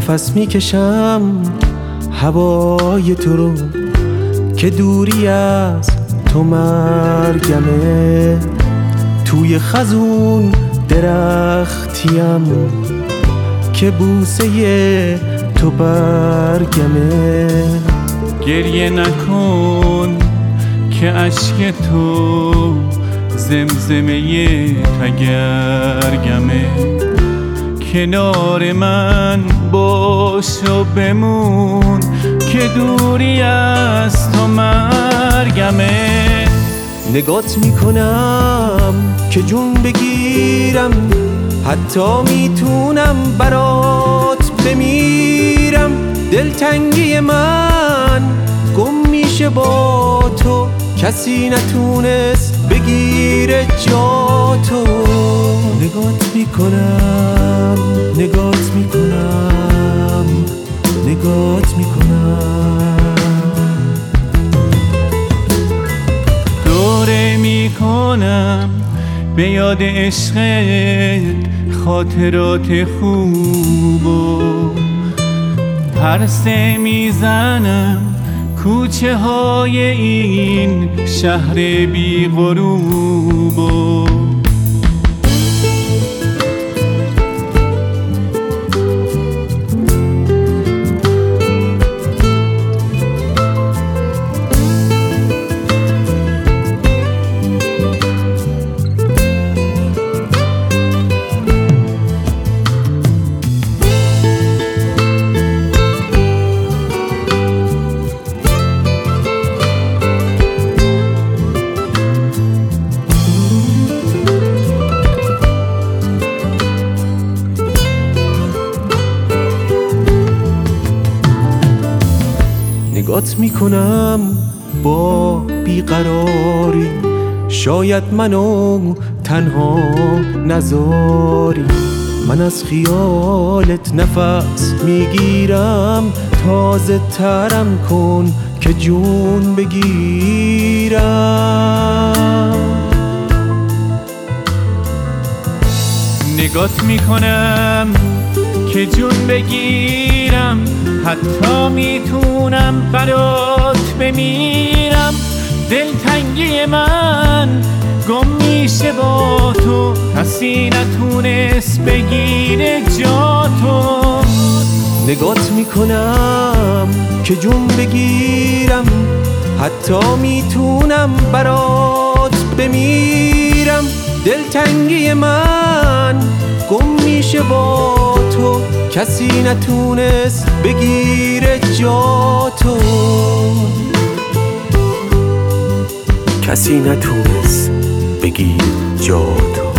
نفس میکشم هوای تو رو که دوری از تو مرگمه. توی خزون درختیم که بوسه تو برگمه. گریه نکن که اشک تو زمزمه تگرگمه. کنار من باش و بمون که دوری از تو مرگمه. نگات میکنم که جون بگیرم، حتی میتونم برات بمیرم. دلتنگی من گم میشه با تو، کسی نتونست بگیره جا تو. نگات میکنم، نگات میکنم، نگات میکنم. دوره میکنم به یاد عشقت خاطرات خوب و پرسه میزنم کوچه های این شهر بی غروب و نگات میکنم با بیقراری، شاید منو تنها نذاری. من از خیالت نفس میگیرم، تازه ترم کن که جون بگیرم. نگات میکنم که جون بگیرم، حتی میتونم برات بمیرم. دلتنگی من گم میشه با تو، کسی نتونست بگیره جا تو. نگات میکنم که جون بگیرم، حتی میتونم برات بمیرم. دلتنگی من گم میشه با تو، کسی نتونست بگیره جا تو. کسی نتونست بگیر جا تو.